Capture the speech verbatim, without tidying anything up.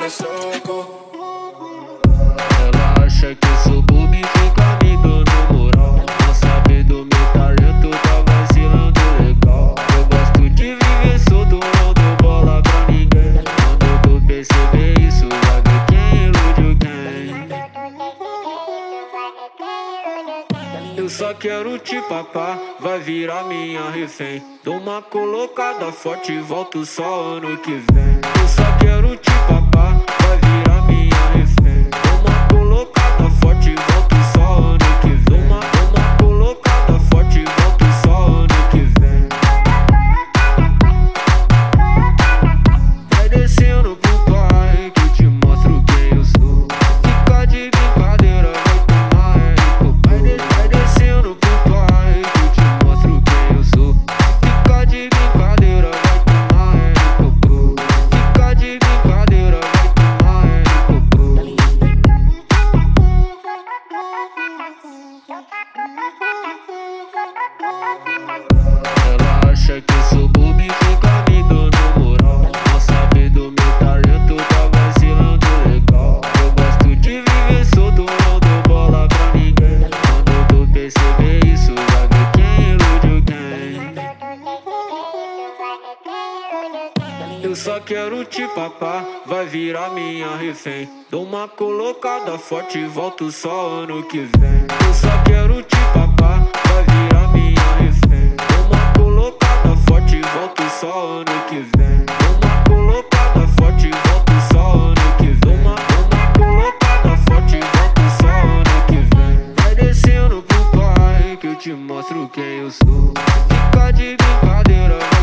no soco. Ela acha que eu sou bobo e fica me dando moral. Não sabe do meu talento, tá vacilando legal. Eu gosto de viver solto, não dou bola pra ninguém. Quando tu perceber isso, já vê quem iludiu quem. Eu só quero te papar, vai virar minha refém. Dou uma colocada forte e volto só ano que vem. Eu só quero te papar, vai virar minha refém. Dou uma colocada forte e volto só ano que vem. Uma, uma colocada forte e volto só ano que vem. Vai descendo pro pai que eu te mostro quem eu sou. Fica de brincadeira, vai tomar é. Vai, de, vai descendo pro pai que eu te mostro quem eu sou. Fica de brincadeira, vai tomar é. Fica de brincadeira, vai tomar é. Ela acha que eu sou bobo e fica me dando moral. Não sabe do meu talento, tá vacilando legal. Eu gosto de viver solto, não dou bola pra ninguém. Quando tu perceber isso, já vê quem iludiu quem. Eu só quero te papar, vai virar minha refém. Dou uma colocada forte e volto só ano que vem. Eu só quero te papar, vai virar minha refém. Dou uma colocada forte e volto só ano que vem. Dou uma colocada forte e volto só ano que vem. Uma, uma colocada forte e volto só ano que vem. Vai descendo pro pai que eu te mostro quem eu sou. Fica de brincadeira.